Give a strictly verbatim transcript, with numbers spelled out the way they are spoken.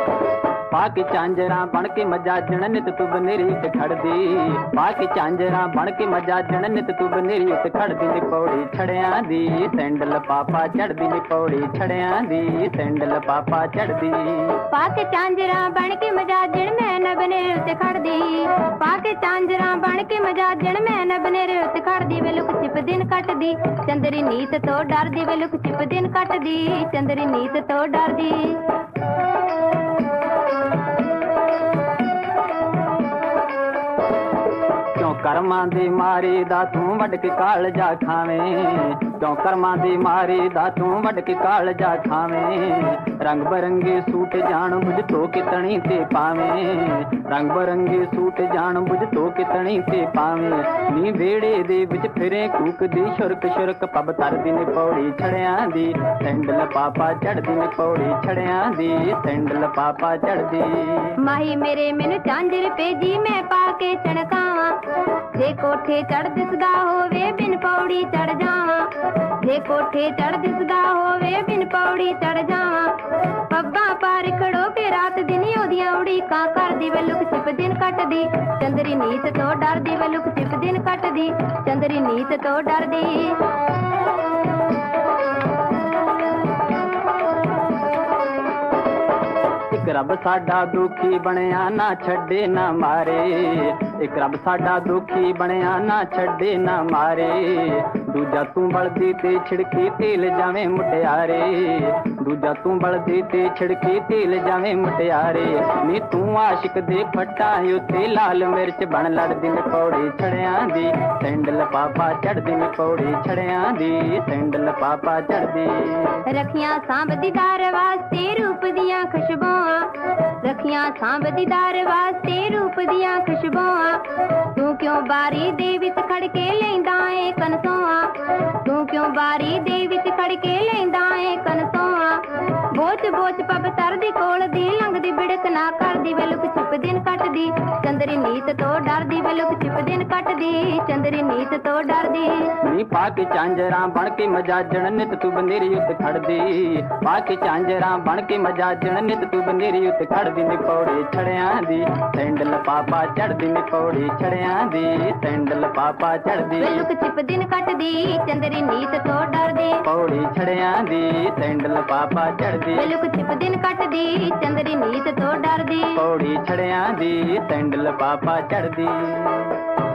ਪਾ ਕੇ ਝਾਂਜਰਾਂ ਬਣ ਕੇ ਮਜਾਜਣ ਨਿਤ ਤੂੰ ਬਨੇਰੀ ਉੱਤੇ ਖੜਦੀ। ਪਾ ਕੇ ਝਾਂਜਰਾਂ ਬਣ ਕੇ ਮਜਾਜਣ ਨਿਤ ਤੂੰ ਬਨੇਰੀ ਉੱਤੇ ਖੜਦੀ ਨੀ ਪੌੜੀ ਛੜਿਆਂ ਦੀ ਸੈਂਡਲ ਪਾਪਾ ਚੜਦੀ ਨੀ ਪੌੜੀ ਛੜਿਆਂ ਦੀ ਸੈਂਡਲ ਪਾਪਾ ਚੜਦੀ। ਪਾ ਕੇ ਝਾਂਜਰਾਂ ਬਣ ਕੇ ਮਜਾਜਣ ਮੈਂ ਨਾ ਬਨੇਰੇ ਉੱਤੇ ਖੜਦੀ। ਪਾ ਕੇ ਝਾਂਜਰਾਂ ਬਣ ਕੇ ਮਜਾਜਣ ਮੈਂ ਨਾ ਬਨੇਰੇ ਉੱਤੇ ਖੜਦੀ। ਵੇ ਲੁਕ ਛਿਪ ਦਿਨ ਕੱਟਦੀ ਚੰਦਰੀ ਨੀਤ ਤੋਂ ਡਰਦੀ। ਵੇ ਲੁਕ ਛਿਪ ਦਿਨ ਕੱਟਦੀ ਚੰਦਰੀ ਨੀਤ ਤੋਂ ਡਰਦੀ। क्यों कर्मां दी मारी दा तूं वड के कालजा खावें। क्यों कर्मां दी मारी दा तूं वड के कालजा खावें। रंग बरंगे सूट जान बुझ तो कितनी ते पावें। रंग बरंगे सूट जान बुझ तो कितनी ते पावें। नी वेड़े दे विच फिरे कूक दी शुरक शुरक पब तरदी ने पौड़ी छड़ियां दी सैंडल पापा चढ़दी ने पौड़ी छड़ियां दी सैंडल पापा चढ़दी। माही मेरे मैनू झांजर भेजी मैं पा के चणकावां। जे कोठे चढ़ दिसदा होवे बिन पौड़ी चढ़ जावां। जे कोठे चढ़ दिसदा होवे बिन पौड़ी चढ़ जावां। पब्बा पार खड़ो के रात दिन ओदियां उड़ीकां करदी। वे लुक छिप दिन कटदी चंदरी नीत तो डरदी। वे लुक छिप दिन कटदी चंदरी नीत तो डरदी। एक रब साडा दुखी बनया ना छड़े ना मारे। एक रब साडा दुखी बनया ना छड़े ना मारे। दूजा तू बलदी ते छिड़की तेल जावे मुटियारे। दूजा तू बलदी ते छिड़की तेल जावे मुटियारे। नी तू आशिक दे फट्टा उत्ते लाल मिर्च बन लड़दी ने पौड़ी छड़ियां दी सैंडल पापा चढ़दी ने पौड़ी छड़ियां दी सैंडल पापा चढ़दी। रखियां सांभदी दार वास्ते रूप दियां खुशबुआं। रखियां सांभदी दार वास्ते रूप दियां खुशबुआं। तू क्यों बारी दे विच खड़ के लैंदा ए कनसोआं। तू क्यों बारी दे विच खड़ के लैंदा ए कनसोआं। बोच बोच पब तरदी कोल दी लंघदी बिड़क ना करदी। वे लुक छिप दिन कटदी चंदरी नीत तो डरदी। वे लुक छिप दिन कटदी चंदरी नीत तो डरदी। नी पा के झांजरां बन के मजाजण नित तू बनेरी उत्ते खड़दी। पा के झांजरां बन के मजाजण नित तू बनेरी उत्ते खड़दी नी पौड़ी छड़ियां दी सैंडल पापा चढ़दी नी पौड़ी छड़ियां दी सैंडल पापा चढ़दी। वे लुक छिप दिन कटदी चंदरी नीत तो डरदी। पौड़ी छड़ियां दी सैंडल पापा चढ़दी। वे लुक छिप दिन कटदी चंदरी नीत तो डरदी। पौड़ी छड़ियां दी सैंडल पापा चढ़दी।